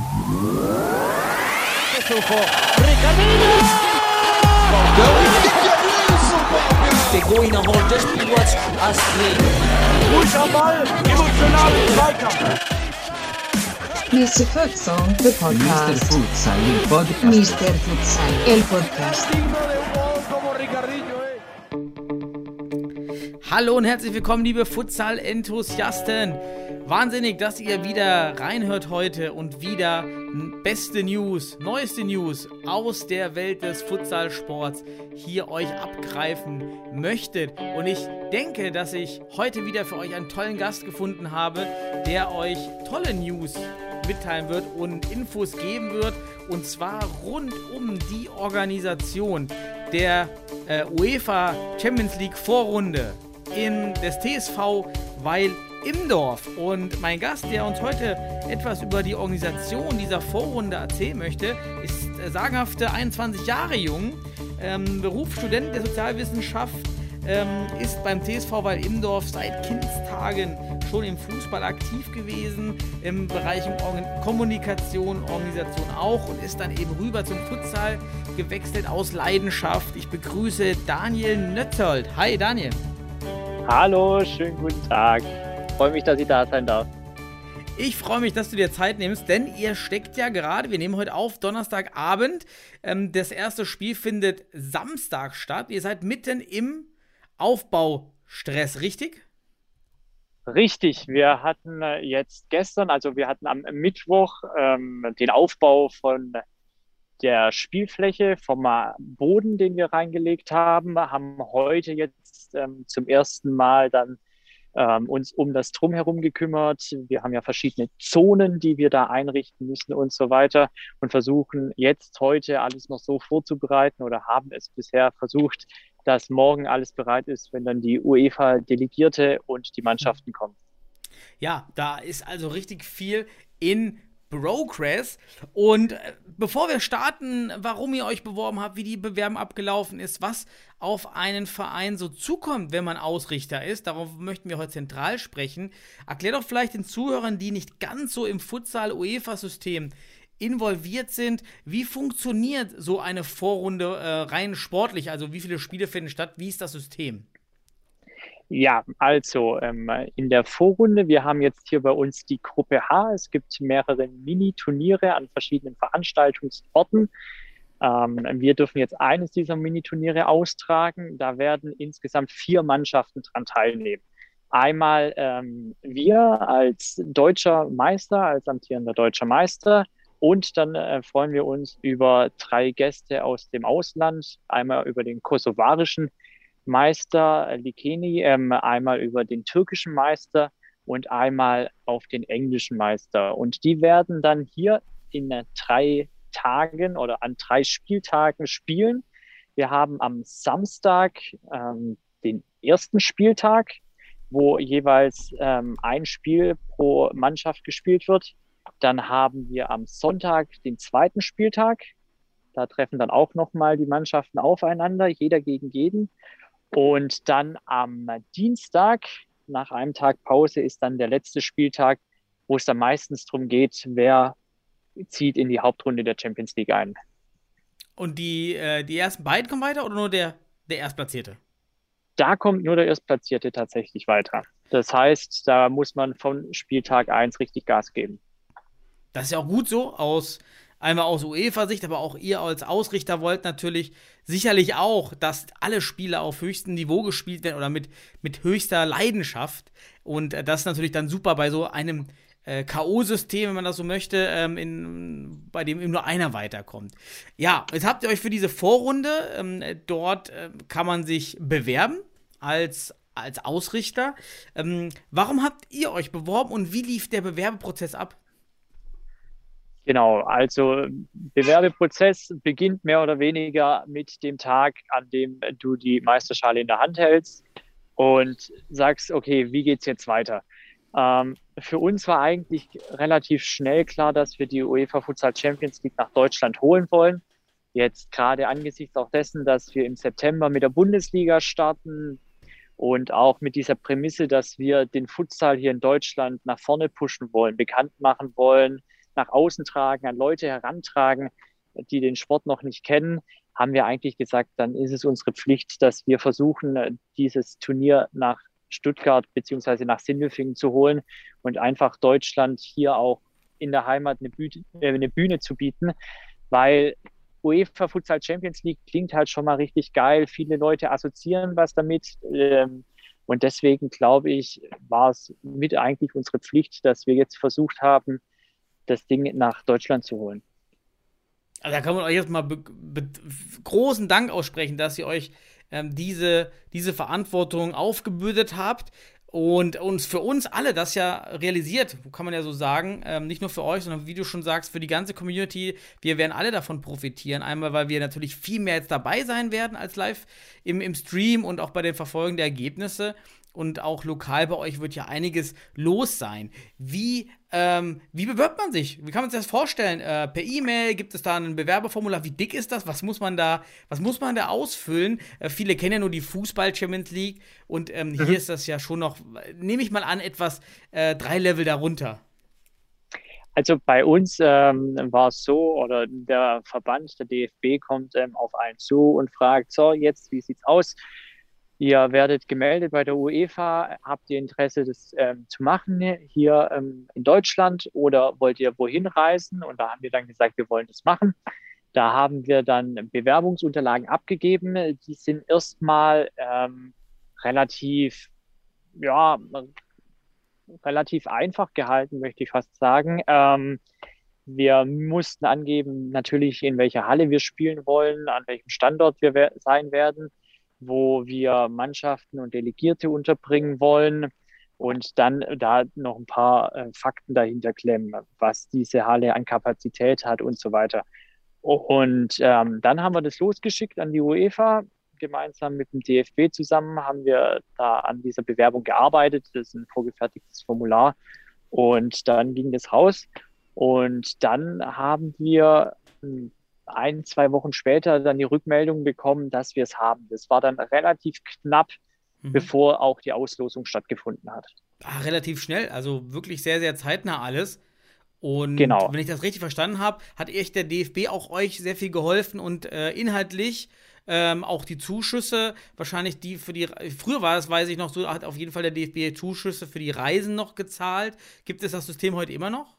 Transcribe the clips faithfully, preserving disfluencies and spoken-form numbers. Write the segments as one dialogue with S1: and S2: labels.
S1: Begoina holt das Spiel Astrid.
S2: Ruhig am Ball, emotionalen Zweikampf.
S3: mister Futsal, the podcast.
S4: mister Futsal, il podcast.
S3: mister Futsal, el podcast.
S5: Hallo und herzlich willkommen, liebe Futsal-Enthusiasten. Wahnsinnig, dass ihr wieder reinhört heute und wieder beste News, neueste News aus der Welt des Futsalsports hier euch abgreifen möchtet. Und ich denke, dass ich heute wieder für euch einen tollen Gast gefunden habe, der euch tolle News mitteilen wird und Infos geben wird, und zwar rund um die Organisation der äh, UEFA Champions League Vorrunde in des T S V Weil Imdorf. Und mein Gast, der uns heute etwas über die Organisation dieser Vorrunde erzählen möchte, ist äh, sagenhafte einundzwanzig Jahre jung, ähm, Berufsstudent der Sozialwissenschaft, ähm, ist beim T S V Weil Imdorf seit Kindestagen schon im Fußball aktiv gewesen, im Bereich Organ- Kommunikation, Organisation auch, und ist dann eben rüber zum Futsal gewechselt aus Leidenschaft. Ich begrüße Daniel Nötzold. Hi Daniel.
S6: Hallo, schönen guten Tag. Ich freue mich, dass ich da sein darf.
S5: Ich freue mich, dass du dir Zeit nimmst, denn ihr steckt ja gerade, wir nehmen heute auf, Donnerstagabend. Ähm, das erste Spiel findet Samstag statt. Ihr seid mitten im Aufbaustress, richtig?
S6: Richtig, wir hatten jetzt gestern, also wir hatten am Mittwoch ähm, den Aufbau von der Spielfläche, vom Boden, den wir reingelegt haben, haben heute jetzt ähm, zum ersten Mal dann ähm, uns um das Drumherum gekümmert. Wir haben ja verschiedene Zonen, die wir da einrichten müssen und so weiter, und versuchen jetzt heute alles noch so vorzubereiten oder haben es bisher versucht, dass morgen alles bereit ist, wenn dann die UEFA-Delegierte und die Mannschaften kommen.
S5: Ja, da ist also richtig viel in Progress. Und bevor wir starten, warum ihr euch beworben habt, wie die Bewerbung abgelaufen ist, was auf einen Verein so zukommt, wenn man Ausrichter ist, darauf möchten wir heute zentral sprechen. Erklär doch vielleicht den Zuhörern, die nicht ganz so im Futsal-UEFA-System involviert sind, wie funktioniert so eine Vorrunde äh, rein sportlich? Also wie viele Spiele finden statt? Wie ist das System?
S6: Ja, also ähm, in der Vorrunde, wir haben jetzt hier bei uns die Gruppe H. Es gibt mehrere Mini-Turniere an verschiedenen Veranstaltungsorten. Ähm, wir dürfen jetzt eines dieser Mini-Turniere austragen. Da werden insgesamt vier Mannschaften dran teilnehmen. Einmal ähm, wir als deutscher Meister, als amtierender deutscher Meister. Und dann äh, freuen wir uns über drei Gäste aus dem Ausland. Einmal über den kosovarischen Meister äh, Likeni, ähm, einmal über den türkischen Meister und einmal auf den englischen Meister. Und die werden dann hier in äh, drei Tagen oder an drei Spieltagen spielen. Wir haben am Samstag ähm, den ersten Spieltag, wo jeweils ähm, ein Spiel pro Mannschaft gespielt wird. Dann haben wir am Sonntag den zweiten Spieltag. Da treffen dann auch nochmal die Mannschaften aufeinander, jeder gegen jeden. Und dann am Dienstag, nach einem Tag Pause, ist dann der letzte Spieltag, wo es dann meistens darum geht, wer zieht in die Hauptrunde der Champions League ein.
S5: Und die, äh, die ersten beiden kommen weiter oder nur der, der Erstplatzierte?
S6: Da kommt nur der Erstplatzierte tatsächlich weiter. Das heißt, da muss man von Spieltag eins richtig Gas geben.
S5: Das ist ja auch gut so, aus, einmal aus UEFA-Sicht, aber auch ihr als Ausrichter wollt natürlich sicherlich auch, dass alle Spiele auf höchstem Niveau gespielt werden oder mit, mit höchster Leidenschaft. Und das ist natürlich dann super bei so einem äh, K O-System, wenn man das so möchte, ähm, in, bei dem eben nur einer weiterkommt. Ja, jetzt habt ihr euch für diese Vorrunde, ähm, dort äh, kann man sich bewerben als, als Ausrichter. Ähm, warum habt ihr euch beworben und wie lief der Bewerbeprozess ab?
S6: Genau, also Bewerbeprozess beginnt mehr oder weniger mit dem Tag, an dem du die Meisterschale in der Hand hältst und sagst, okay, wie geht's jetzt weiter? Ähm, für uns war eigentlich relativ schnell klar, dass wir die UEFA Futsal Champions League nach Deutschland holen wollen. Jetzt gerade angesichts auch dessen, dass wir im September mit der Bundesliga starten und auch mit dieser Prämisse, dass wir den Futsal hier in Deutschland nach vorne pushen wollen, bekannt machen wollen, nach außen tragen, an Leute herantragen, die den Sport noch nicht kennen, haben wir eigentlich gesagt, dann ist es unsere Pflicht, dass wir versuchen, dieses Turnier nach Stuttgart beziehungsweise nach Sindelfingen zu holen und einfach Deutschland hier auch in der Heimat eine Bühne, äh, eine Bühne zu bieten, weil UEFA Futsal Champions League klingt halt schon mal richtig geil. Viele Leute assoziieren was damit. Ähm, und deswegen, glaube ich, war es mit eigentlich unsere Pflicht, dass wir jetzt versucht haben, das Ding nach Deutschland zu holen.
S5: Also da kann man euch jetzt mal be- be- großen Dank aussprechen, dass ihr euch ähm, diese, diese Verantwortung aufgebürdet habt und uns für uns alle das ja realisiert, kann man ja so sagen, ähm, nicht nur für euch, sondern wie du schon sagst, für die ganze Community. Wir werden alle davon profitieren. Einmal, weil wir natürlich viel mehr jetzt dabei sein werden als live im, im Stream und auch bei den Verfolgen der Ergebnisse. Und auch lokal bei euch wird ja einiges los sein. Wie, ähm, wie bewirbt man sich? Wie kann man sich das vorstellen? Äh, per E-Mail? Gibt es da ein Bewerberformular? Wie dick ist das? Was muss man da, was muss man da ausfüllen? Äh, viele kennen ja nur die Fußball-Champions League. Und ähm, mhm. hier ist das ja schon noch, nehme ich mal an, etwas äh, drei Level darunter.
S6: Also bei uns ähm, war es so, oder der Verband, der D F B, kommt ähm, auf einen zu und fragt, so, jetzt, wie sieht's aus? Ihr werdet gemeldet bei der UEFA, habt ihr Interesse, das ähm, zu machen hier ähm, in Deutschland oder wollt ihr wohin reisen? Und da haben wir dann gesagt, wir wollen das machen. Da haben wir dann Bewerbungsunterlagen abgegeben. Die sind erstmal ähm, relativ, ja, relativ einfach gehalten, möchte ich fast sagen. Ähm, wir mussten angeben, natürlich, in welcher Halle wir spielen wollen, an welchem Standort wir we- sein werden, wo wir Mannschaften und Delegierte unterbringen wollen und dann da noch ein paar äh, Fakten dahinter klemmen, was diese Halle an Kapazität hat und so weiter. Und ähm, dann haben wir das losgeschickt an die UEFA. Gemeinsam mit dem D F B zusammen haben wir da an dieser Bewerbung gearbeitet. Das ist ein vorgefertigtes Formular. Und dann ging das raus. Und dann haben wir ein, zwei Wochen später dann die Rückmeldung bekommen, dass wir es haben. Das war dann relativ knapp, mhm. bevor auch die Auslosung stattgefunden hat.
S5: Ah, relativ schnell, also wirklich sehr, sehr zeitnah alles. Und
S6: genau.
S5: Wenn ich das richtig verstanden habe, hat echt der D F B auch euch sehr viel geholfen und äh, inhaltlich ähm, auch die Zuschüsse, wahrscheinlich die für die, früher war es, weiß ich noch so, hat auf jeden Fall der D F B Zuschüsse für die Reisen noch gezahlt. Gibt es das System heute immer noch?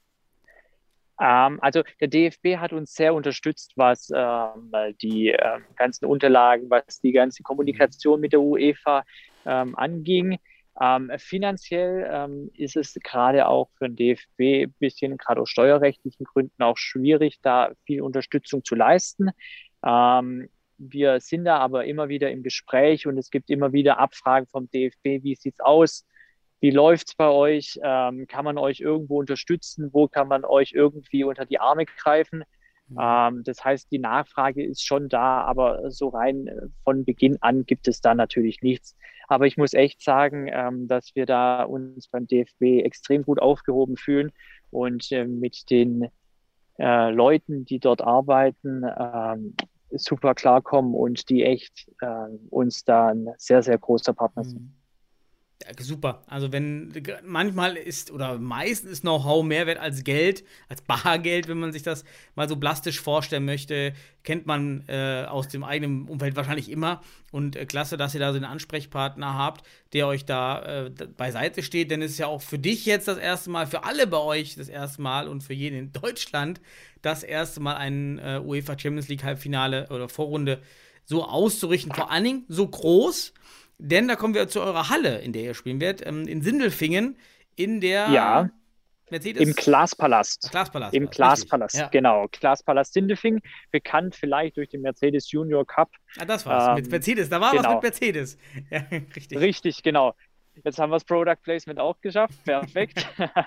S6: Also der D F B hat uns sehr unterstützt, was ähm, die ähm, ganzen Unterlagen, was die ganze Kommunikation mit der UEFA ähm, anging. Ähm, finanziell ähm, ist es gerade auch für den D F B ein bisschen, gerade aus steuerrechtlichen Gründen, auch schwierig, da viel Unterstützung zu leisten. Ähm, wir sind da aber immer wieder im Gespräch und es gibt immer wieder Abfragen vom D F B, wie sieht's aus? Wie läuft's bei euch? Ähm, kann man euch irgendwo unterstützen? Wo kann man euch irgendwie unter die Arme greifen? Mhm. Ähm, das heißt, die Nachfrage ist schon da, aber so rein von Beginn an gibt es da natürlich nichts. Aber ich muss echt sagen, ähm, dass wir da uns beim D F B extrem gut aufgehoben fühlen und äh, mit den äh, Leuten, die dort arbeiten, ähm, super klarkommen und die echt äh, uns da ein sehr, sehr großer Partner sind.
S5: Mhm. Ja, super. Also wenn manchmal ist oder meistens ist Know-how mehr wert als Geld, als Bargeld, wenn man sich das mal so plastisch vorstellen möchte, kennt man äh, aus dem eigenen Umfeld wahrscheinlich immer. Und äh, klasse, dass ihr da so einen Ansprechpartner habt, der euch da äh, beiseite steht. Denn es ist ja auch für dich jetzt das erste Mal, für alle bei euch das erste Mal und für jeden in Deutschland das erste Mal ein äh, UEFA Champions League Halbfinale oder Vorrunde so auszurichten. Vor allen Dingen so groß. Denn da kommen wir zu eurer Halle, in der ihr spielen werdet, ähm, in Sindelfingen, in der
S6: ja,
S5: Mercedes...
S6: im Glaspalast.
S5: Glaspalast.
S6: Im Glaspalast, ja. Genau. Glaspalast Sindelfingen, bekannt vielleicht durch den Mercedes Junior Cup.
S5: Ah, das war's, ähm, mit Mercedes, da war genau. was mit Mercedes. Ja, richtig.
S6: Richtig, genau. Jetzt haben wir das Product Placement auch geschafft, perfekt.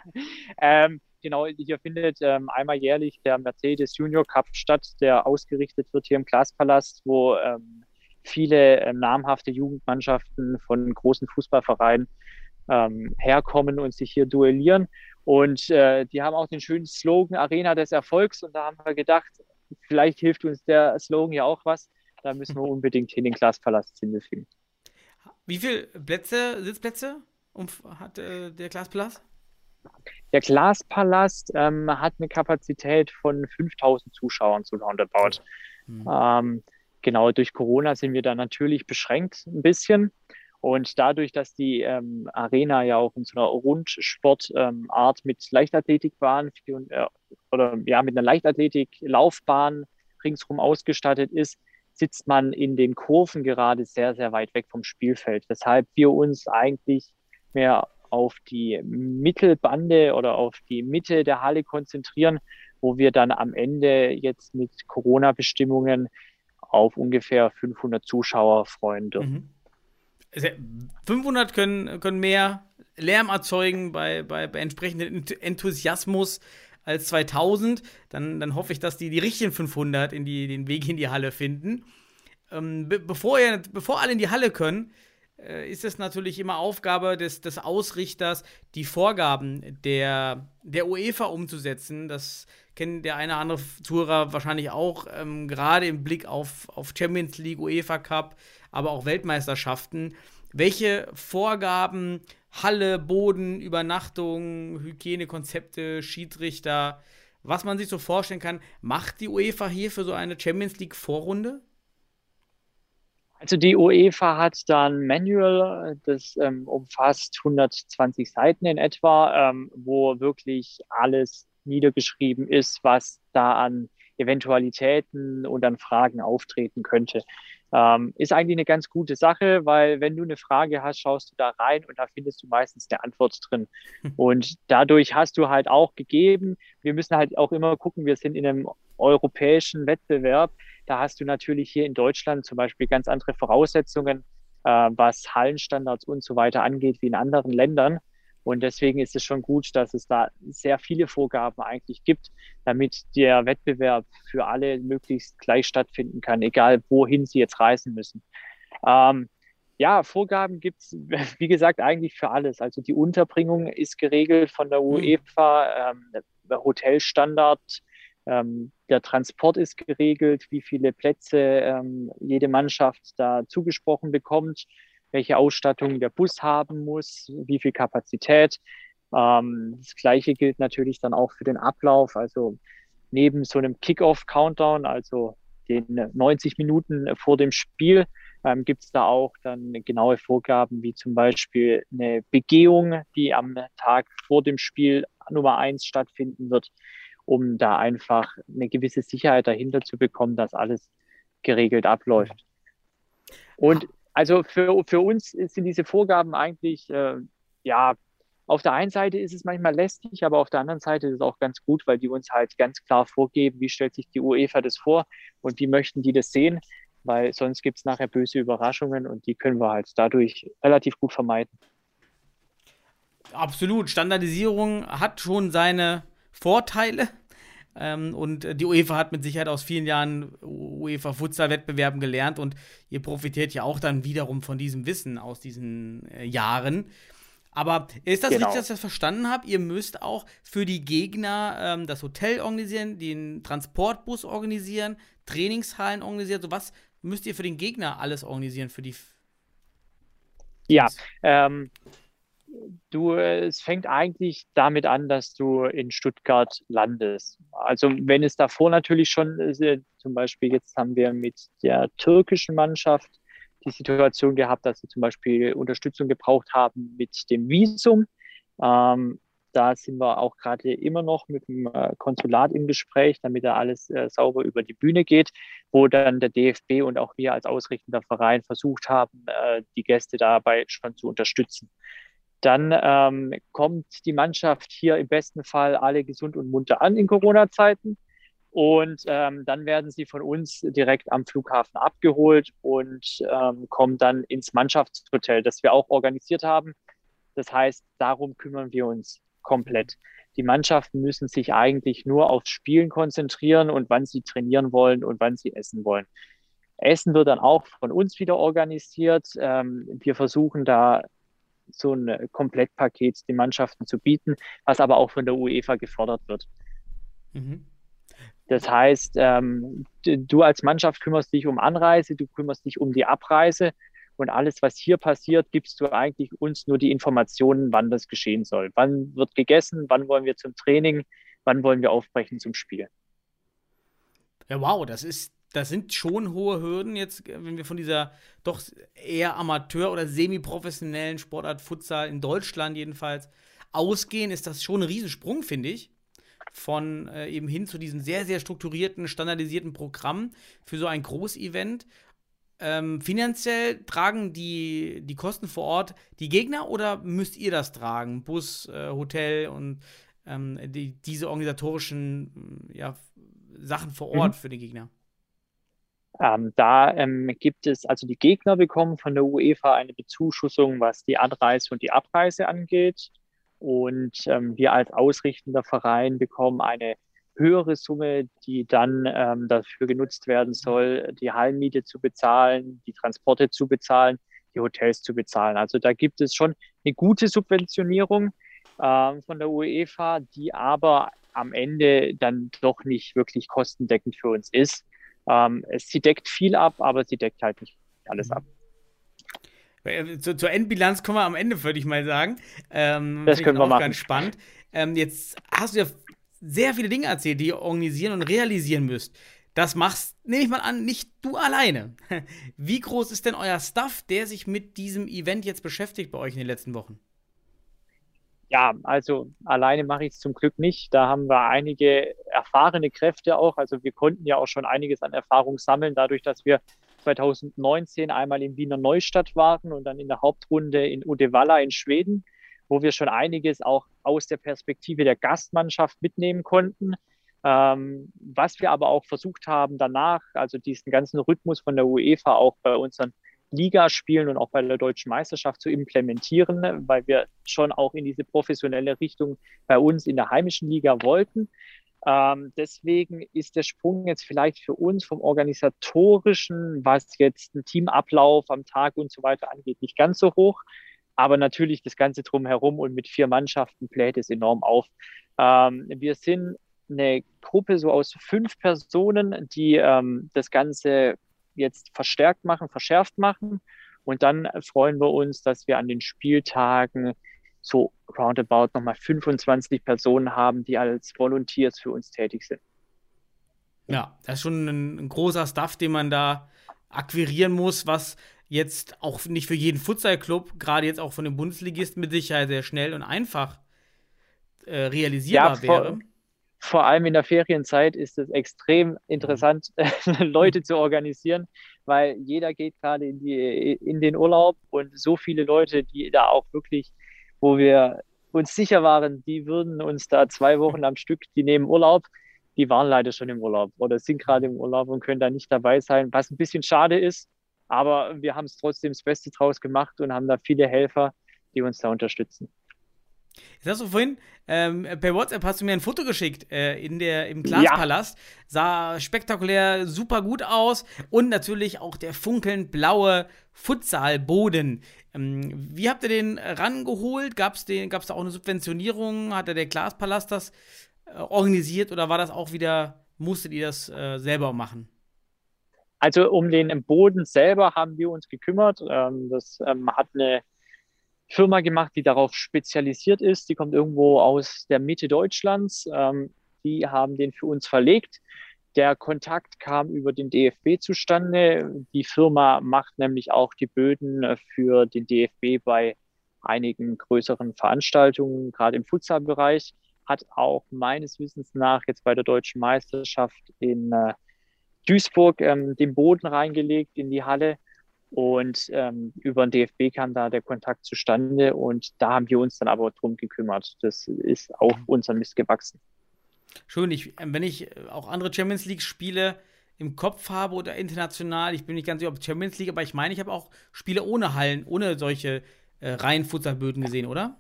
S6: ähm, genau, hier findet ähm, einmal jährlich der Mercedes Junior Cup statt, der ausgerichtet wird hier im Glaspalast, wo... Ähm, viele äh, namhafte Jugendmannschaften von großen Fußballvereinen ähm, herkommen und sich hier duellieren. Und äh, die haben auch den schönen Slogan Arena des Erfolgs. Und da haben wir gedacht, vielleicht hilft uns der Slogan ja auch was. Da müssen wir unbedingt hin in den Glaspalast Sindelfingen.
S5: Wie viele Plätze, Sitzplätze hat äh, der Glaspalast?
S6: Der Glaspalast ähm, hat eine Kapazität von fünftausend Zuschauern, so roundabout. Mhm. Ähm, genau, durch Corona sind wir da natürlich beschränkt ein bisschen. Und dadurch, dass die ähm, Arena ja auch in so einer Rundsportart ähm, mit Leichtathletikbahn äh, oder ja mit einer Leichtathletik-Laufbahn ringsherum ausgestattet ist, sitzt man in den Kurven gerade sehr, sehr weit weg vom Spielfeld. Weshalb wir uns eigentlich mehr auf die Mittelbande oder auf die Mitte der Halle konzentrieren, wo wir dann am Ende jetzt mit Corona-Bestimmungen auf ungefähr fünfhundert Zuschauer freuen dürfen.
S5: Mhm. fünfhundert können, können mehr Lärm erzeugen bei, bei, bei entsprechendem Enthusiasmus als zweitausend. Dann, dann hoffe ich, dass die die richtigen fünfhundert in die, den Weg in die Halle finden. Ähm, be- bevor, ihr, bevor alle in die Halle können, äh, ist es natürlich immer Aufgabe des, des Ausrichters, die Vorgaben der, der UEFA umzusetzen. Das kennt der eine oder andere Zuhörer wahrscheinlich auch, ähm, gerade im Blick auf, auf Champions League, UEFA Cup, aber auch Weltmeisterschaften. Welche Vorgaben, Halle, Boden, Übernachtung, Hygienekonzepte, Schiedsrichter, was man sich so vorstellen kann, macht die UEFA hier für so eine Champions League Vorrunde?
S6: Also die UEFA hat dann Manual, das ähm, umfasst hundertzwanzig Seiten in etwa, ähm, wo wirklich alles niedergeschrieben ist, was da an Eventualitäten und an Fragen auftreten könnte. Ähm, ist eigentlich eine ganz gute Sache, weil wenn du eine Frage hast, schaust du da rein und da findest du meistens eine Antwort drin. Und dadurch hast du halt auch gegeben, wir müssen halt auch immer gucken, wir sind in einem europäischen Wettbewerb, da hast du natürlich hier in Deutschland zum Beispiel ganz andere Voraussetzungen, äh, was Hallenstandards und so weiter angeht, wie in anderen Ländern. Und deswegen ist es schon gut, dass es da sehr viele Vorgaben eigentlich gibt, damit der Wettbewerb für alle möglichst gleich stattfinden kann, egal wohin sie jetzt reisen müssen. Ähm, ja, Vorgaben gibt es, wie gesagt, eigentlich für alles. Also die Unterbringung ist geregelt von der UEFA, ähm, der Hotelstandard, ähm, der Transport ist geregelt, wie viele Plätze ähm, jede Mannschaft da zugesprochen bekommt, welche Ausstattung der Bus haben muss, wie viel Kapazität. Ähm, das Gleiche gilt natürlich dann auch für den Ablauf. Also neben so einem Kick-Off-Countdown, also den neunzig Minuten vor dem Spiel, ähm, gibt es da auch dann genaue Vorgaben, wie zum Beispiel eine Begehung, die am Tag vor dem Spiel Nummer eins stattfinden wird, um da einfach eine gewisse Sicherheit dahinter zu bekommen, dass alles geregelt abläuft. Und also für, für uns sind diese Vorgaben eigentlich, äh, ja, auf der einen Seite ist es manchmal lästig, aber auf der anderen Seite ist es auch ganz gut, weil die uns halt ganz klar vorgeben, wie stellt sich die UEFA das vor und wie möchten die das sehen, weil sonst gibt es nachher böse Überraschungen und die können wir halt dadurch relativ gut vermeiden.
S5: Absolut. Standardisierung hat schon seine Vorteile. Ähm, und die UEFA hat mit Sicherheit aus vielen Jahren UEFA-Futsal-Wettbewerben gelernt und ihr profitiert ja auch dann wiederum von diesem Wissen aus diesen äh, Jahren. Aber ist das
S6: Genau.
S5: richtig, dass ich das verstanden habe? Ihr müsst auch für die Gegner ähm, das Hotel organisieren, den Transportbus organisieren, Trainingshallen organisieren. So was müsst ihr für den Gegner alles organisieren? Für die
S6: Ja, ähm, Du, es fängt eigentlich damit an, dass du in Stuttgart landest. Also wenn es davor natürlich schon, äh, zum Beispiel jetzt haben wir mit der türkischen Mannschaft die Situation gehabt, dass sie zum Beispiel Unterstützung gebraucht haben mit dem Visum. Ähm, da sind wir auch gerade immer noch mit dem äh, Konsulat im Gespräch, damit da alles äh, sauber über die Bühne geht, wo dann der D F B und auch wir als ausrichtender Verein versucht haben, äh, die Gäste dabei schon zu unterstützen. Dann ähm, kommt die Mannschaft hier im besten Fall alle gesund und munter an in Corona-Zeiten. Und ähm, dann werden sie von uns direkt am Flughafen abgeholt und ähm, kommen dann ins Mannschaftshotel, das wir auch organisiert haben. Das heißt, darum kümmern wir uns komplett. Die Mannschaften müssen sich eigentlich nur aufs Spielen konzentrieren und wann sie trainieren wollen und wann sie essen wollen. Essen wird dann auch von uns wieder organisiert. Ähm, wir versuchen da so ein Komplettpaket den Mannschaften zu bieten, was aber auch von der UEFA gefordert wird. Mhm. Das heißt, ähm, du als Mannschaft kümmerst dich um Anreise, du kümmerst dich um die Abreise Und alles, was hier passiert, gibst du eigentlich uns nur die Informationen, wann das geschehen soll. Wann wird gegessen, wann wollen wir zum Training, wann wollen wir aufbrechen zum Spiel.
S5: Ja, wow, das ist, das sind schon hohe Hürden jetzt, wenn wir von dieser doch eher Amateur- oder semi-professionellen Sportart Futsal in Deutschland jedenfalls ausgehen, ist das schon ein Riesensprung, finde ich. Von äh, eben hin zu diesem sehr, sehr strukturierten, standardisierten Programm für so ein Großevent. Ähm, finanziell tragen die, die Kosten vor Ort die Gegner oder müsst ihr das tragen? Bus, äh, Hotel und ähm, die, diese organisatorischen ja, Sachen vor Ort mhm. für die Gegner?
S6: Ähm, da ähm, gibt es, also die Gegner bekommen von der UEFA eine Bezuschussung, was die Anreise und die Abreise angeht. Und ähm, wir als ausrichtender Verein bekommen eine höhere Summe, die dann ähm, dafür genutzt werden soll, die Hallenmiete zu bezahlen, die Transporte zu bezahlen, die Hotels zu bezahlen. Also da gibt es schon eine gute Subventionierung ähm, von der UEFA, die aber am Ende dann doch nicht wirklich kostendeckend für uns ist. Ähm, es, sie deckt viel ab, aber sie deckt halt nicht alles ab.
S5: Zur, zur Endbilanz kommen wir am Ende, würde ich mal sagen. Ähm,
S6: das können wir
S5: auch
S6: machen.
S5: Ganz spannend. Ähm, jetzt hast du ja sehr viele Dinge erzählt, die ihr organisieren und realisieren müsst. Das machst, nehme ich mal an, nicht du alleine. Wie groß ist denn euer Staff, der sich mit diesem Event jetzt beschäftigt bei euch in den letzten Wochen?
S6: Ja, also alleine mache ich es zum Glück nicht. Da haben wir einige erfahrene Kräfte auch. Also wir konnten ja auch schon einiges an Erfahrung sammeln, dadurch, dass wir zwanzig neunzehn einmal in Wiener Neustadt waren und dann in der Hauptrunde in Uddevalla in Schweden, wo wir schon einiges auch aus der Perspektive der Gastmannschaft mitnehmen konnten. Ähm, was wir aber auch versucht haben danach, also diesen ganzen Rhythmus von der UEFA auch bei unseren Ligaspielen und auch bei der Deutschen Meisterschaft zu implementieren, weil wir schon auch in diese professionelle Richtung bei uns in der heimischen Liga wollten. Ähm, deswegen ist der Sprung jetzt vielleicht für uns vom Organisatorischen, was jetzt einen Teamablauf am Tag und so weiter angeht, nicht ganz so hoch. Aber natürlich das Ganze drumherum und mit vier Mannschaften bläht es enorm auf. Ähm, wir sind eine Gruppe so aus fünf Personen, die ähm, das Ganze jetzt verstärkt machen, verschärft machen. Und dann freuen wir uns, dass wir an den Spieltagen so roundabout nochmal fünfundzwanzig Personen haben, die als Volunteers für uns tätig sind.
S5: Ja, das ist schon ein, ein großer Stuff, den man da akquirieren muss, was jetzt auch nicht für jeden Futsal-Club, gerade jetzt auch von den Bundesligisten mit Sicherheit sehr schnell und einfach äh, realisierbar
S6: ja, vor,
S5: wäre.
S6: Vor allem in der Ferienzeit ist es extrem interessant, Leute zu organisieren, weil jeder geht gerade in, die, in den Urlaub und so viele Leute, die da auch wirklich, wo wir uns sicher waren, die würden uns da zwei Wochen am Stück, die nehmen Urlaub, die waren leider schon im Urlaub oder sind gerade im Urlaub und können da nicht dabei sein, was ein bisschen schade ist, aber wir haben es trotzdem das Beste draus gemacht und haben da viele Helfer, die uns da unterstützen.
S5: Jetzt hast du vorhin, ähm, per WhatsApp hast du mir ein Foto geschickt äh, in der, im Glaspalast. Ja. Sah spektakulär super gut aus und natürlich auch der funkelnd blaue Futsalboden. Ähm, wie habt ihr den rangeholt? Gab es gab's da auch eine Subventionierung? Hat der Glaspalast das äh, organisiert oder war das auch wieder, musstet ihr das äh, selber machen?
S6: Also um den Boden selber haben wir uns gekümmert. Ähm, das ähm, hat eine Firma gemacht, die darauf spezialisiert ist. Die kommt irgendwo aus der Mitte Deutschlands. Ähm, die haben den für uns verlegt. Der Kontakt kam über den D F B zustande. Die Firma macht nämlich auch die Böden für den D F B bei einigen größeren Veranstaltungen, gerade im Futsalbereich. Hat auch meines Wissens nach jetzt bei der Deutschen Meisterschaft in äh, Duisburg ähm, den Boden reingelegt in die Halle. Und ähm, über den D F B kam da der Kontakt zustande und da haben wir uns dann aber drum gekümmert. Das ist auf unseren Mist gewachsen.
S5: Schön, ich, wenn ich auch andere Champions League-Spiele im Kopf habe oder international, ich bin nicht ganz sicher, ob Champions League, aber ich meine, ich habe auch Spiele ohne Hallen, ohne solche äh, reinen Futsalböden gesehen, oder?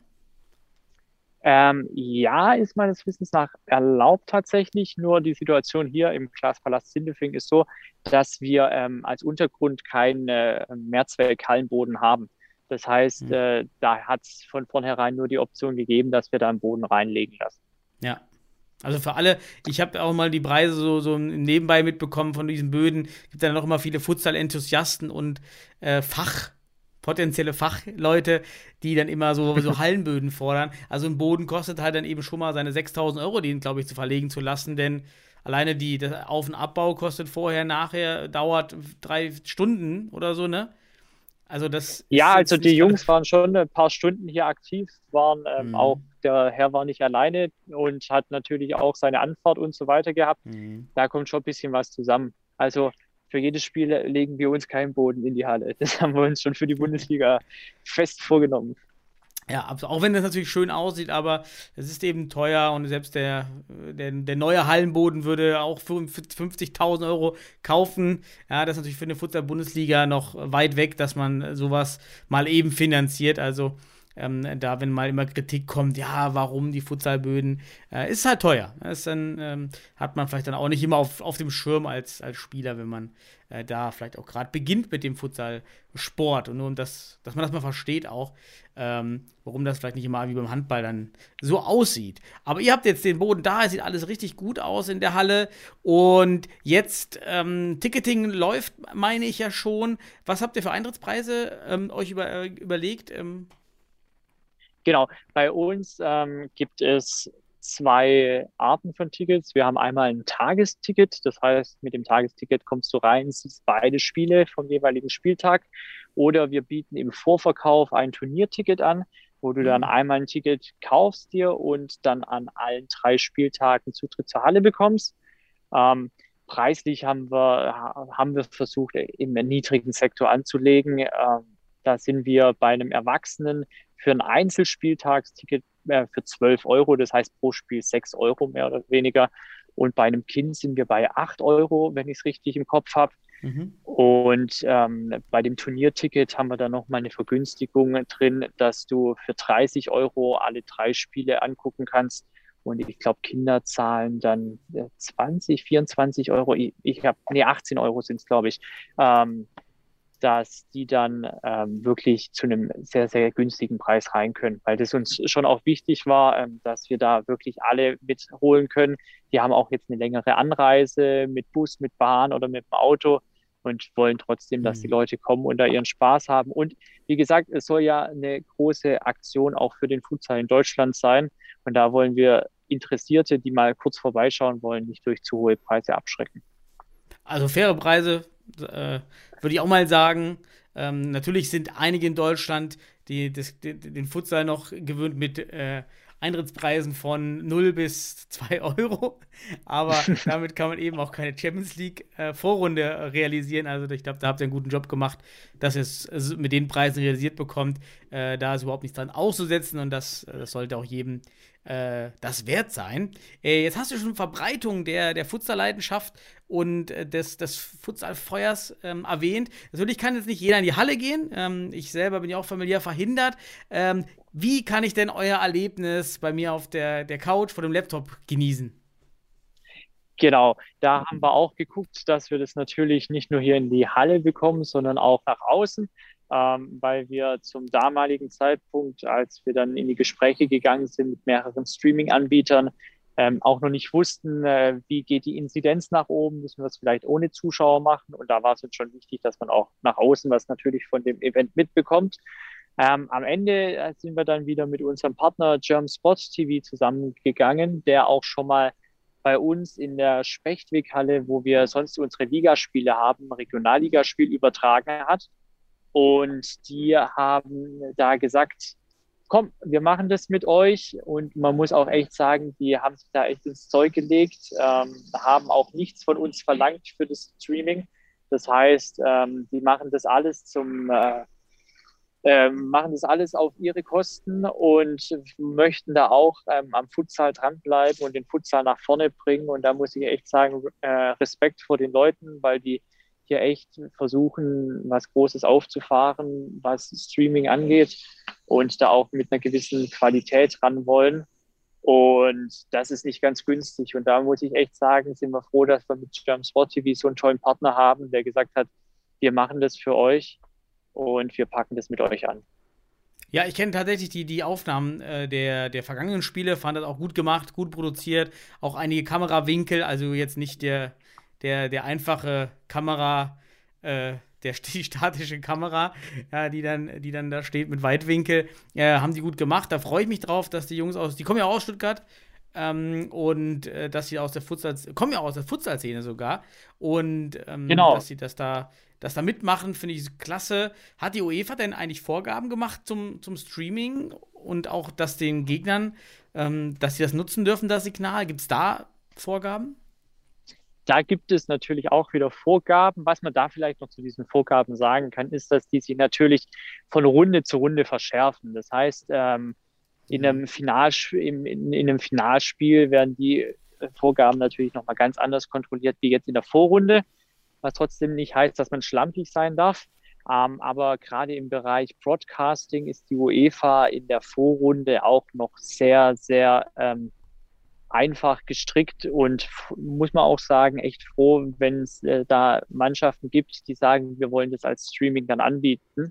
S6: Ähm, ja, ist meines Wissens nach erlaubt tatsächlich. Nur die Situation hier im Glaspalast Sindelfingen ist so, dass wir ähm, als Untergrund keinen äh, Mehrzweck-Hallenboden haben. Das heißt, mhm. äh, da hat es von vornherein nur die Option gegeben, dass wir da einen Boden reinlegen lassen.
S5: Ja. Also für alle, ich habe auch mal die Preise so, so nebenbei mitbekommen von diesen Böden. Es gibt dann noch immer viele Futsal-Enthusiasten und äh, Fach potenzielle Fachleute, die dann immer so, so Hallenböden fordern. Also ein Boden kostet halt dann eben schon mal seine sechstausend Euro, den, glaube ich, zu verlegen zu lassen, denn alleine die, der Auf- und Abbau kostet vorher, nachher, dauert drei Stunden oder so, ne? Also das
S6: Ja,
S5: ist
S6: also
S5: jetzt
S6: die
S5: nicht
S6: Jungs
S5: gerade-
S6: waren schon ein paar Stunden hier aktiv, waren ähm,
S5: Mhm.
S6: auch, der Herr war nicht alleine und hat natürlich auch seine Anfahrt und so weiter gehabt.
S5: Mhm.
S6: Da kommt schon ein bisschen was zusammen. Also für jedes Spiel legen wir uns keinen Boden in die Halle. Das haben wir uns schon für die Bundesliga fest vorgenommen.
S5: Ja, abs- auch wenn das natürlich schön aussieht, aber es ist eben teuer und selbst der, der, der neue Hallenboden würde auch für fünfzigtausend Euro kaufen. Ja, das ist natürlich für eine Futsal-Bundesliga noch weit weg, dass man sowas mal eben finanziert. Also ähm, da, wenn mal immer Kritik kommt, ja, warum die Futsalböden, äh, ist halt teuer. Das ist dann ähm, hat man vielleicht dann auch nicht immer auf, auf dem Schirm als, als Spieler, wenn man äh, da vielleicht auch gerade beginnt mit dem Futsalsport. Und nur um das, dass man das mal versteht auch, ähm, warum das vielleicht nicht immer wie beim Handball dann so aussieht. Aber ihr habt jetzt den Boden da, es sieht alles richtig gut aus in der Halle. Und jetzt, ähm, Ticketing läuft, meine ich ja schon. Was habt ihr für Eintrittspreise ähm, euch über, äh, überlegt? Ähm,
S6: Genau, bei uns ähm, gibt es zwei Arten von Tickets. Wir haben einmal ein Tagesticket, das heißt, mit dem Tagesticket kommst du rein, siehst beide Spiele vom jeweiligen Spieltag. Oder wir bieten im Vorverkauf ein Turnierticket an, wo du dann
S5: Mhm.
S6: einmal ein Ticket kaufst dir und dann an allen drei Spieltagen Zutritt zur Halle bekommst. Ähm, preislich haben wir, haben wir versucht, im niedrigen Sektor anzulegen. Ähm, da sind wir bei einem Erwachsenen für ein Einzelspieltagsticket äh, für zwölf Euro, das heißt pro Spiel sechs Euro mehr oder weniger. Und bei einem Kind sind wir bei acht Euro, wenn ich es richtig im Kopf habe.
S5: mhm.
S6: Und ähm, bei dem Turnierticket haben wir dann nochmal eine Vergünstigung drin, dass du für dreißig Euro alle drei Spiele angucken kannst. Und ich glaube, Kinder zahlen dann äh, zwanzig, vierundzwanzig Euro. Ich, ich habe, nee, achtzehn Euro sind es, glaube ich. Ähm, dass die dann ähm, wirklich zu einem sehr, sehr günstigen Preis rein können, weil das uns schon auch wichtig war, ähm, dass wir da wirklich alle mitholen können. Die haben auch jetzt eine längere Anreise mit Bus, mit Bahn oder mit dem Auto und wollen trotzdem, dass die
S5: Mhm.
S6: Leute kommen und da ihren Spaß haben. Und wie gesagt, es soll ja eine große Aktion auch für den Futsal in Deutschland sein. Und da wollen wir Interessierte, die mal kurz vorbeischauen wollen, nicht durch zu hohe Preise abschrecken.
S5: Also faire Preise, äh, würde ich auch mal sagen. Ähm, natürlich sind einige in Deutschland, die, das, die den Futsal noch gewöhnt mit äh, Eintrittspreisen von null bis zwei Euro. Aber damit kann man eben auch keine Champions League äh, Vorrunde realisieren. Also ich glaube, da habt ihr einen guten Job gemacht, dass ihr es also mit den Preisen realisiert bekommt. Äh, da ist überhaupt nichts dran auszusetzen und das, das sollte auch jedem äh, das wert sein. Äh, jetzt hast du schon Verbreitung der, der Futsal-Leidenschaft und äh, des, des Futsal-Feuers ähm, erwähnt. Natürlich kann jetzt nicht jeder in die Halle gehen. Ähm, ich selber bin ja auch familiär verhindert. Ähm, wie kann ich denn euer Erlebnis bei mir auf der, der Couch vor dem Laptop genießen?
S6: Genau, da haben wir auch geguckt, dass wir das natürlich nicht nur hier in die Halle bekommen, sondern auch nach außen, ähm, weil wir zum damaligen Zeitpunkt, als wir dann in die Gespräche gegangen sind mit mehreren Streaming-Anbietern, ähm, auch noch nicht wussten, äh, wie geht die Inzidenz nach oben, müssen wir es vielleicht ohne Zuschauer machen. Und da war es uns schon wichtig, dass man auch nach außen was natürlich von dem Event mitbekommt. Ähm, am Ende äh, sind wir dann wieder mit unserem Partner German Sports T V zusammengegangen, der auch schon mal bei uns in der Spechtweghalle, wo wir sonst unsere Ligaspiele haben, Regionalligaspiel übertragen hat. Und die haben da gesagt, komm, wir machen das mit euch. Und man muss auch echt sagen, die haben sich da echt ins Zeug gelegt, ähm, haben auch nichts von uns verlangt für das Streaming. Das heißt, ähm, die machen das alles zum äh, Ähm, machen das alles auf ihre Kosten und möchten da auch ähm, am Futsal dranbleiben und den Futsal nach vorne bringen. Und da muss ich echt sagen, äh, Respekt vor den Leuten, weil die hier echt versuchen, was Großes aufzufahren, was Streaming angeht und da auch mit einer gewissen Qualität ran wollen. Und das ist nicht ganz günstig. Und da muss ich echt sagen, sind wir froh, dass wir mit German Sport T V so einen tollen Partner haben, der gesagt hat, wir machen das für euch. Und wir packen das mit euch an.
S5: Ja, ich kenne tatsächlich die, die Aufnahmen äh, der, der vergangenen Spiele, fand das auch gut gemacht, gut produziert, auch einige Kamerawinkel, also jetzt nicht der, der, der einfache Kamera, äh, der, die statische Kamera, ja, die, dann, die dann da steht mit Weitwinkel, äh, haben die gut gemacht. Da freue ich mich drauf, dass die Jungs aus, die kommen ja auch aus Stuttgart, ähm, und äh, dass sie aus der Futsal, kommen ja auch aus der Futsal-Szene sogar, und ähm,
S6: Genau.
S5: dass sie das da, das da mitmachen, finde ich klasse. Hat die UEFA denn eigentlich Vorgaben gemacht zum, zum Streaming und auch, dass den Gegnern, ähm, dass sie das nutzen dürfen, das Signal? Gibt es da Vorgaben?
S6: Da gibt es natürlich auch wieder Vorgaben. Was man da vielleicht noch zu diesen Vorgaben sagen kann, ist, dass die sich natürlich von Runde zu Runde verschärfen. Das heißt, ähm, in einem Finalspiel, in, in, in einem Finalspiel werden die Vorgaben natürlich nochmal ganz anders kontrolliert wie jetzt in der Vorrunde, was trotzdem nicht heißt, dass man schlampig sein darf. Ähm, aber gerade im Bereich Broadcasting ist die UEFA in der Vorrunde auch noch sehr, sehr ähm, einfach gestrickt und muss man auch sagen, echt froh, wenn es äh, da Mannschaften gibt, die sagen, wir wollen das als Streaming dann anbieten.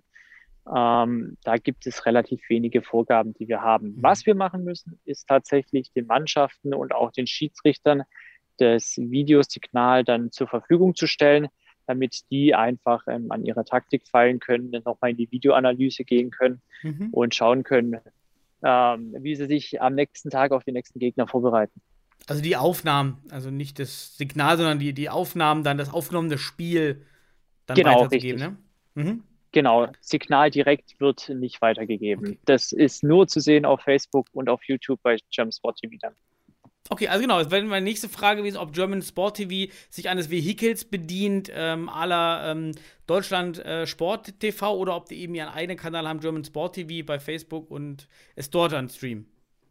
S6: Ähm, da gibt es relativ wenige Vorgaben, die wir haben.
S5: Mhm.
S6: Was wir machen müssen, ist tatsächlich den Mannschaften und auch den Schiedsrichtern das Videosignal dann zur Verfügung zu stellen, damit die einfach ähm, an ihrer Taktik feilen können, dann nochmal in die Videoanalyse gehen können
S5: Mhm.
S6: und schauen können, ähm, wie sie sich am nächsten Tag auf den nächsten Gegner vorbereiten.
S5: Also die Aufnahmen, also nicht das Signal, sondern die, die Aufnahmen, dann das aufgenommene Spiel dann
S6: Genau,
S5: weiterzugeben,
S6: richtig.
S5: ne? Mhm.
S6: Genau, Signal direkt wird nicht weitergegeben.
S5: Okay.
S6: Das ist nur zu sehen auf Facebook und auf YouTube bei German Sport T V dann.
S5: Okay, also genau, das wäre meine nächste Frage gewesen, ob German Sport T V sich eines Vehikels bedient, ähm, à la ähm, Deutschland äh, Sport T V, oder ob die eben ihren eigenen Kanal haben, German Sport T V bei Facebook, und es dort dann streamen.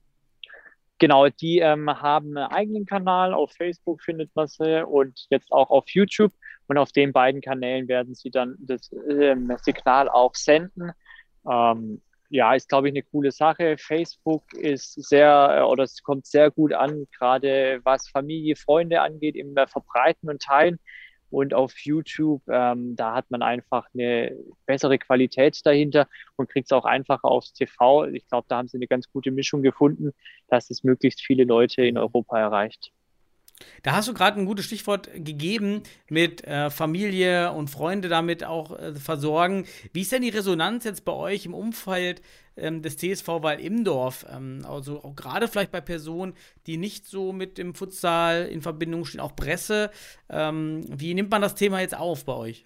S6: Genau, die ähm, haben einen eigenen Kanal, auf Facebook findet man sie und jetzt auch auf YouTube. Und auf den beiden Kanälen werden sie dann das ähm, Signal auch senden. Ähm, ja, ist, glaube ich, eine coole Sache. Facebook ist sehr, oder es kommt sehr gut an, gerade was Familie, Freunde angeht, im Verbreiten und Teilen. Und auf YouTube, ähm, da hat man einfach eine bessere Qualität dahinter und kriegt es auch einfacher aufs T V. Ich glaube, da haben sie eine ganz gute Mischung gefunden, dass es möglichst viele Leute in Europa erreicht.
S5: Da hast du gerade ein gutes Stichwort gegeben mit äh, Familie und Freunde damit auch äh, versorgen. Wie ist denn die Resonanz jetzt bei euch im Umfeld ähm, des T S V Weil-Imdorf? Ähm, also auch gerade vielleicht bei Personen, die nicht so mit dem Futsal in Verbindung stehen, auch Presse. Ähm, wie nimmt man das Thema jetzt auf bei euch?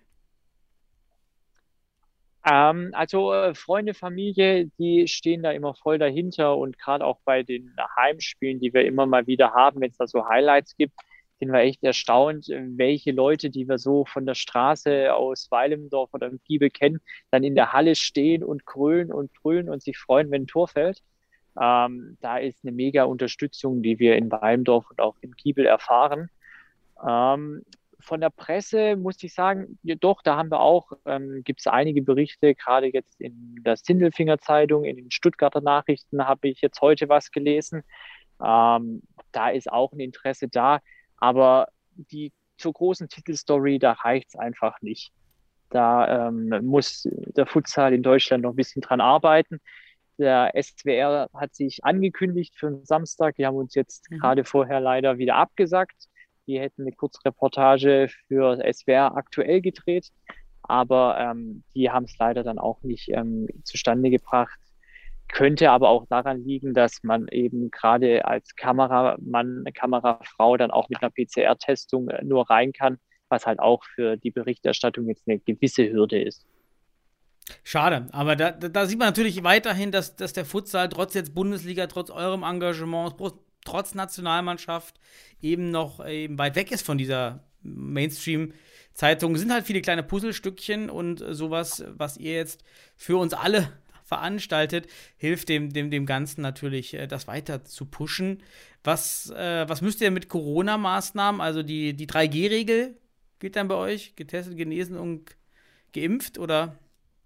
S6: Ähm, also äh, Freunde, Familie, die stehen da immer voll dahinter und gerade auch bei den Heimspielen, die wir immer mal wieder haben, wenn es da so Highlights gibt, sind wir echt erstaunt, äh, welche Leute, die wir so von der Straße aus Weil-Imdorf oder im Giebel kennen, dann in der Halle stehen und grölen und brüllen und sich freuen, wenn ein Tor fällt. Ähm, da ist eine mega Unterstützung, die wir in Weil-Imdorf und auch im Giebel erfahren. Ähm, Von der Presse muss ich sagen, ja, doch, da haben wir auch, ähm, gibt es einige Berichte, gerade jetzt in der Sindelfinger Zeitung, in den Stuttgarter Nachrichten habe ich jetzt heute was gelesen. Ähm, da ist auch ein Interesse da, aber die zur großen Titelstory, da reicht es einfach nicht. Da ähm, muss der Futsal in Deutschland noch ein bisschen dran arbeiten. Der S W R hat sich angekündigt für den Samstag. Die haben uns jetzt
S5: Mhm.
S6: gerade vorher leider wieder abgesagt. Die hätten eine Kurzreportage für S W R aktuell gedreht, aber ähm, die haben es leider dann auch nicht ähm, zustande gebracht. Könnte aber auch daran liegen, dass man eben gerade als Kameramann, Kamerafrau dann auch mit einer P C R-Testung nur rein kann, was halt auch für die Berichterstattung jetzt eine gewisse Hürde ist.
S5: Schade, aber da, da sieht man natürlich weiterhin, dass, dass der Futsal trotz jetzt Bundesliga, trotz eurem Engagement, trotz Nationalmannschaft eben noch eben weit weg ist von dieser Mainstream-Zeitung. Es sind halt viele kleine Puzzlestückchen, und sowas, was ihr jetzt für uns alle veranstaltet, hilft dem, dem, dem Ganzen natürlich, das weiter zu pushen. Was, äh, was müsst ihr mit Corona-Maßnahmen, also die, die drei G Regel gilt dann bei euch, getestet, genesen und geimpft, oder?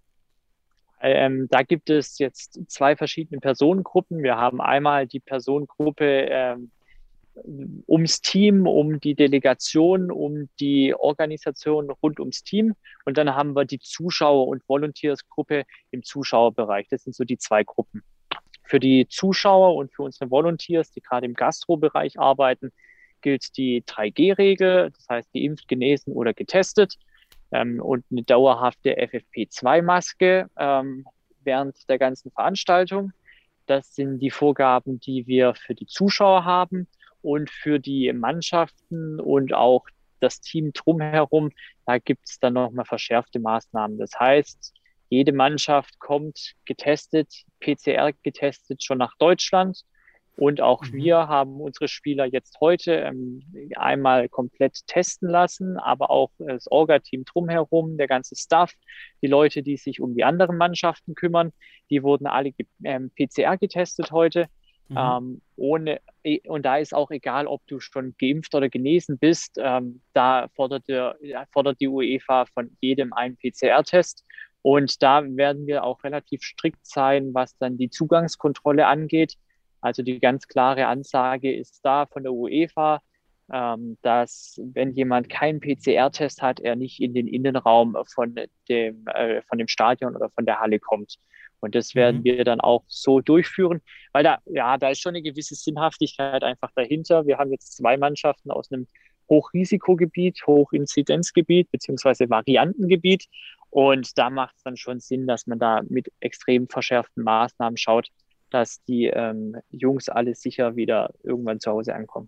S6: Ähm, da gibt es jetzt zwei verschiedene Personengruppen. Wir haben einmal die Personengruppe ähm, ums Team, um die Delegation, um die Organisation rund ums Team. Und dann haben wir die Zuschauer- und Volunteersgruppe im Zuschauerbereich. Das sind so die zwei Gruppen. Für die Zuschauer und für unsere Volunteers, die gerade im Gastrobereich arbeiten, gilt die drei G Regel. Das heißt, geimpft, genesen oder getestet. ähm, und eine dauerhafte F F P zwei Maske ähm, während der ganzen Veranstaltung. Das sind die Vorgaben, die wir für die Zuschauer haben und für die Mannschaften und auch das Team drumherum. Da gibt es dann nochmal verschärfte Maßnahmen. Das heißt, jede Mannschaft kommt getestet, P C R getestet schon nach Deutschland. Und auch
S5: Mhm.
S6: wir haben unsere Spieler jetzt heute ähm, einmal komplett testen lassen, aber auch das Orga-Team drumherum, der ganze Staff, die Leute, die sich um die anderen Mannschaften kümmern, die wurden alle ähm, P C R getestet heute.
S5: Mhm.
S6: Ähm, ohne, und da ist auch egal, ob du schon geimpft oder genesen bist, ähm, da fordert, der, fordert die UEFA von jedem einen P C R-Test. Und da werden wir auch relativ strikt sein, was dann die Zugangskontrolle angeht. Also die ganz klare Ansage ist da von der UEFA, ähm, dass wenn jemand keinen P C R-Test hat, er nicht in den Innenraum von dem, äh, von dem Stadion oder von der Halle kommt. Und das werden
S5: Mhm.
S6: wir dann auch so durchführen, weil da, ja, da ist schon eine gewisse Sinnhaftigkeit einfach dahinter. Wir haben jetzt zwei Mannschaften aus einem Hochrisikogebiet, Hochinzidenzgebiet beziehungsweise Variantengebiet. Und da macht es dann schon Sinn, dass man da mit extrem verschärften Maßnahmen schaut, dass die ähm, Jungs alle sicher wieder irgendwann zu Hause ankommen.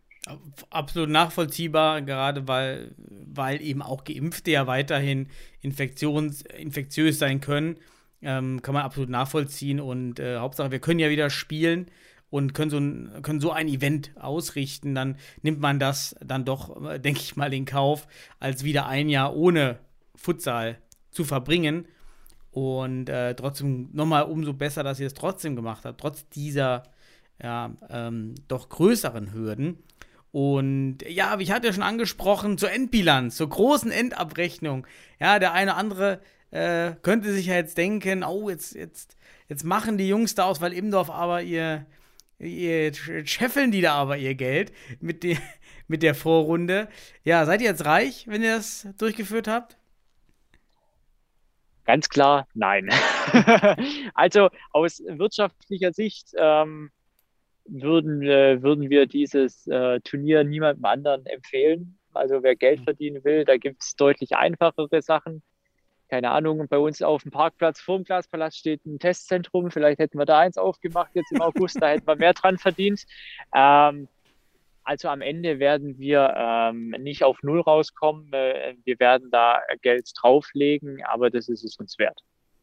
S5: Absolut nachvollziehbar, gerade weil, weil eben auch Geimpfte ja weiterhin infektions, infektiös sein können. Ähm, kann man absolut nachvollziehen und äh, Hauptsache, wir können ja wieder spielen und können so, ein, können so ein Event ausrichten, dann nimmt man das dann doch, äh, denke ich mal, in Kauf, als wieder ein Jahr ohne Futsal zu verbringen. Und äh, trotzdem nochmal umso besser, dass ihr es trotzdem gemacht habt, trotz dieser ja, ähm, doch größeren Hürden. Und ja, wie ich hatte ja schon angesprochen, zur Endbilanz, zur großen Endabrechnung. Ja, der eine oder andere äh, könnte sich ja jetzt denken, oh, jetzt, jetzt, jetzt machen die Jungs da aus Wall-Imdorf aber ihr, ihr scheffeln die da aber ihr Geld mit, die, mit der Vorrunde. Ja, seid ihr jetzt reich, wenn ihr das durchgeführt habt?
S6: Ganz klar, nein. Also aus wirtschaftlicher Sicht ähm, würden, äh, würden wir dieses äh, Turnier niemandem anderen empfehlen. Also wer Geld verdienen will, da gibt es deutlich einfachere Sachen. Keine Ahnung, bei uns auf dem Parkplatz vor dem Glaspalast steht ein Testzentrum. Vielleicht hätten wir da eins aufgemacht jetzt im August, da hätten wir mehr dran verdient. Ähm, Also am Ende werden wir ähm, nicht auf Null rauskommen. Äh, wir werden da Geld drauflegen, aber das ist es uns wert.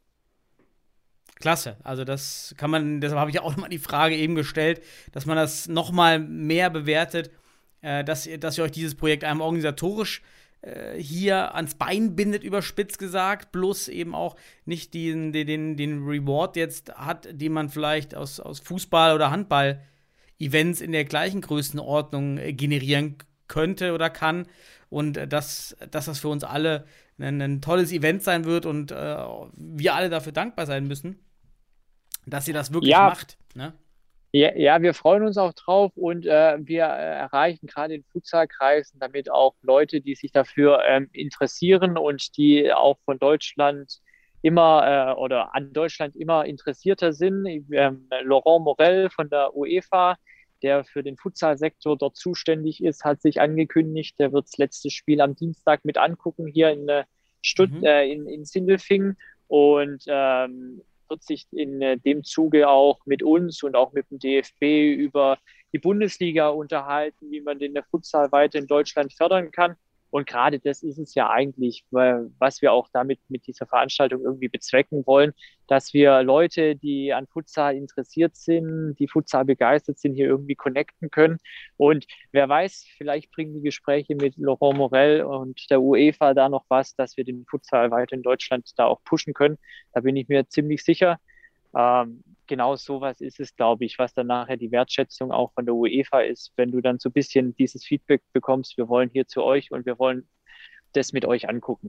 S5: Klasse, also das kann man, deshalb habe ich auch nochmal die Frage eben gestellt, dass man das nochmal mehr bewertet, äh, dass, ihr, dass ihr euch dieses Projekt einem organisatorisch äh, hier ans Bein bindet, überspitzt gesagt, bloß eben auch nicht den, den, den Reward jetzt hat, den man vielleicht aus, aus Fußball oder Handball Events in der gleichen Größenordnung äh, generieren könnte oder kann und äh, dass, dass das für uns alle ein, ein tolles Event sein wird und äh, wir alle dafür dankbar sein müssen, dass ihr das wirklich
S6: Ja,
S5: macht. Ne?
S6: ja, ja, wir freuen uns auch drauf und äh, wir äh, erreichen gerade in Futsalkreisen damit auch Leute, die sich dafür ähm, interessieren und die auch von Deutschland immer äh, oder an Deutschland immer interessierter sind. Ähm, Laurent Morel von der UEFA, der für den Futsalsektor dort zuständig ist, hat sich angekündigt, der wird das letzte Spiel am Dienstag mit angucken hier in äh, Stutt
S5: Mhm.
S6: äh, in, in Sindelfingen und ähm, wird sich in äh, dem Zuge auch mit uns und auch mit dem D F B über die Bundesliga unterhalten, wie man den Futsal weiter in Deutschland fördern kann. Und gerade das ist es ja eigentlich, was wir auch damit mit dieser Veranstaltung irgendwie bezwecken wollen, dass wir Leute, die an Futsal interessiert sind, die Futsal begeistert sind, hier irgendwie connecten können. Und wer weiß, vielleicht bringen die Gespräche mit Laurent Morel und der UEFA da noch was, dass wir den Futsal weiter in Deutschland da auch pushen können. Da bin ich mir ziemlich sicher. Ähm, genau sowas ist es, glaube ich, was dann nachher die Wertschätzung auch von der UEFA ist, wenn du dann so ein bisschen dieses Feedback bekommst, wir wollen hier zu euch und wir wollen das mit euch angucken.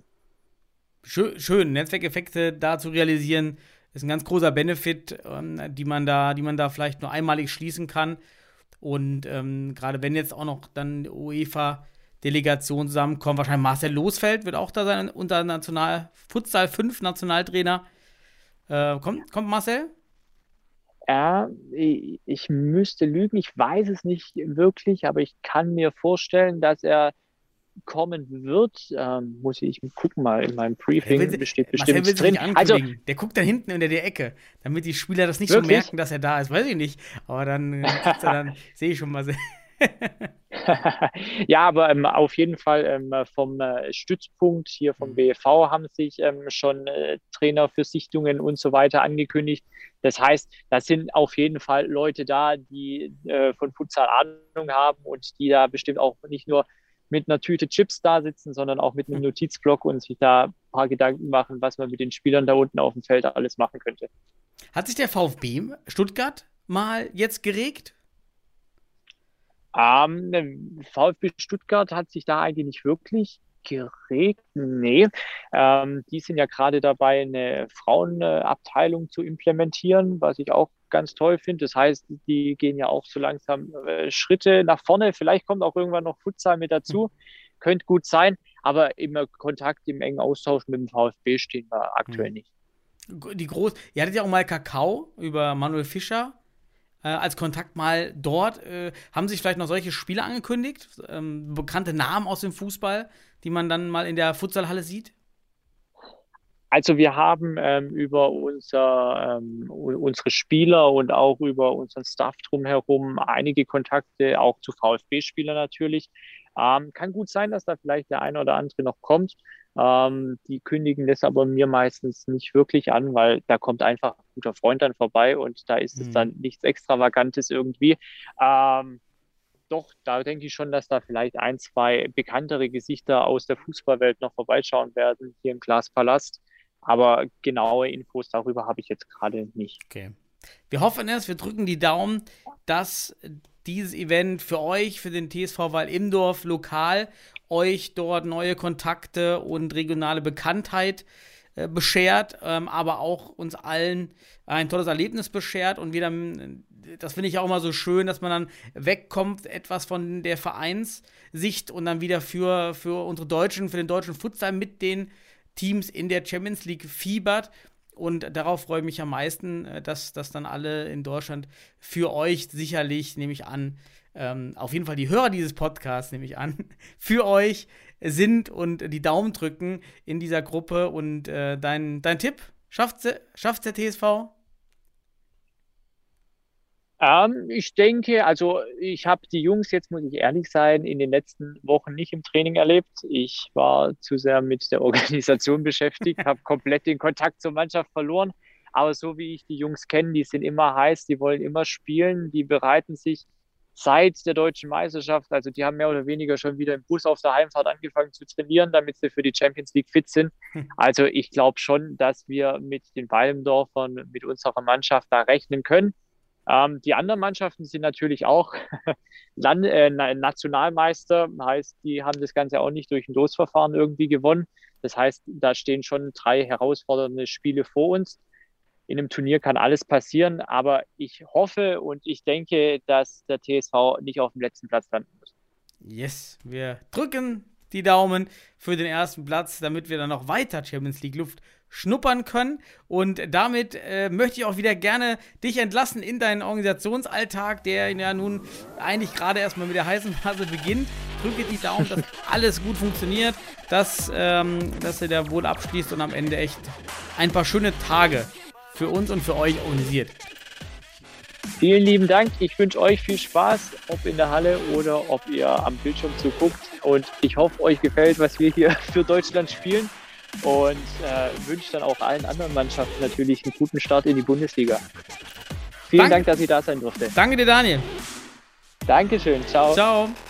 S5: Schön, schön, Netzwerkeffekte da zu realisieren, ist ein ganz großer Benefit, ähm, die man da, die man da vielleicht nur einmalig schließen kann. Und ähm, gerade wenn jetzt auch noch dann die UEFA-Delegation zusammenkommt, wahrscheinlich Marcel Losfeld wird auch da sein, unser National Futsal fünf Nationaltrainer. Äh, kommt, kommt Marcel?
S6: Ja, ich, ich müsste lügen, ich weiß es nicht wirklich, aber ich kann mir vorstellen, dass er kommen wird, ähm, muss ich gucken mal in meinem Briefing,
S5: will,
S6: besteht
S5: Marcel
S6: bestimmt
S5: will
S6: drin.
S5: sich
S6: Also,
S5: der guckt da hinten in der Ecke, damit die Spieler das nicht
S6: wirklich?
S5: so merken, dass er da ist. Weiß ich nicht, aber dann, dann sehe ich schon mal sehr.
S6: Ja, aber ähm, auf jeden Fall ähm, vom äh, Stützpunkt hier vom B V haben sich ähm, schon äh, Trainer für Sichtungen und so weiter angekündigt. Das heißt, da sind auf jeden Fall Leute da, die äh, von Futsal Ahnung haben und die da bestimmt auch nicht nur mit einer Tüte Chips da sitzen, sondern auch mit einem Notizblock und sich da ein paar Gedanken machen, was man mit den Spielern da unten auf dem Feld alles machen könnte.
S5: Hat sich der VfB Stuttgart mal jetzt geregt?
S6: Ähm, VfB Stuttgart hat sich da eigentlich nicht wirklich geregt. Nee, ähm, die sind ja gerade dabei, eine Frauenabteilung zu implementieren, was ich auch ganz toll finde. Das heißt, die gehen ja auch so langsam äh, Schritte nach vorne. Vielleicht kommt auch irgendwann noch Futsal mit dazu. Mhm. Könnte gut sein, aber im Kontakt, im engen Austausch mit dem VfB stehen wir aktuell mhm. nicht.
S5: Die groß, ihr hattet ja auch mal Kakao über Manuel Fischer äh, als Kontakt mal dort. Äh, haben sich vielleicht noch solche Spiele angekündigt? Ähm, bekannte Namen aus dem Fußball, die man dann mal in der Futsalhalle sieht?
S6: Also wir haben ähm, über unser, ähm, unsere Spieler und auch über unseren Staff drumherum einige Kontakte, auch zu VfB-Spielern natürlich. Ähm, kann gut sein, dass da vielleicht der eine oder andere noch kommt. Ähm, die kündigen das aber mir meistens nicht wirklich an, weil da kommt einfach ein guter Freund dann vorbei und da ist mhm. es dann nichts Extravagantes irgendwie. Ähm, Doch, da denke ich schon, dass da vielleicht ein, zwei bekanntere Gesichter aus der Fußballwelt noch vorbeischauen werden, hier im Glaspalast. Aber genaue Infos darüber habe ich jetzt gerade nicht.
S5: Okay. Wir hoffen es, wir drücken die Daumen, dass dieses Event für euch, für den T S V Weil-Imdorf lokal, euch dort neue Kontakte und regionale Bekanntheit äh, beschert, ähm, aber auch uns allen ein tolles Erlebnis beschert und wieder, das finde ich auch immer so schön, dass man dann wegkommt etwas von der Vereinssicht und dann wieder für, für unsere Deutschen, für den deutschen Futsal mit den Teams in der Champions League fiebert. Und darauf freue ich mich am meisten, dass das dann alle in Deutschland für euch sicherlich, nehme ich an, ähm, auf jeden Fall die Hörer dieses Podcasts, nehme ich an, für euch sind und die Daumen drücken in dieser Gruppe. Und äh, dein, dein Tipp, schafft's, schafft's der T S V?
S6: Ähm, ich denke, also ich habe die Jungs, jetzt muss ich ehrlich sein, in den letzten Wochen nicht im Training erlebt. Ich war zu sehr mit der Organisation beschäftigt, habe komplett den Kontakt zur Mannschaft verloren. Aber so wie ich die Jungs kenne, die sind immer heiß, die wollen immer spielen, die bereiten sich seit der deutschen Meisterschaft, also die haben mehr oder weniger schon wieder im Bus auf der Heimfahrt angefangen zu trainieren, damit sie für die Champions League fit sind. Also ich glaube schon, dass wir mit den Weil-Imdorfern, mit unserer Mannschaft da rechnen können. Ähm, die anderen Mannschaften sind natürlich auch Land, äh, Nationalmeister, heißt, die haben das Ganze auch nicht durch ein Losverfahren irgendwie gewonnen. Das heißt, da stehen schon drei herausfordernde Spiele vor uns. In einem Turnier kann alles passieren, aber ich hoffe und ich denke, dass der T S V nicht auf dem letzten Platz landen muss.
S5: Yes, wir drücken die Daumen für den ersten Platz, damit wir dann noch weiter Champions League Luft schnuppern können. Und damit äh, möchte ich auch wieder gerne dich entlassen in deinen Organisationsalltag, der ja nun eigentlich gerade erstmal mit der heißen Phase beginnt. Drücke die Daumen, dass alles gut funktioniert, dass, ähm, dass ihr da wohl abschließt und am Ende echt ein paar schöne Tage für uns und für euch organisiert.
S6: Vielen lieben Dank. Ich wünsche euch viel Spaß, ob in der Halle oder ob ihr am Bildschirm zuguckt. Und ich hoffe, euch gefällt, was wir hier für Deutschland spielen. Und äh, wünsche dann auch allen anderen Mannschaften natürlich einen guten Start in die Bundesliga. Vielen
S5: Dank.
S6: Dank, dass ich da sein durfte.
S5: Danke dir, Daniel.
S6: Dankeschön. Ciao.
S5: Ciao.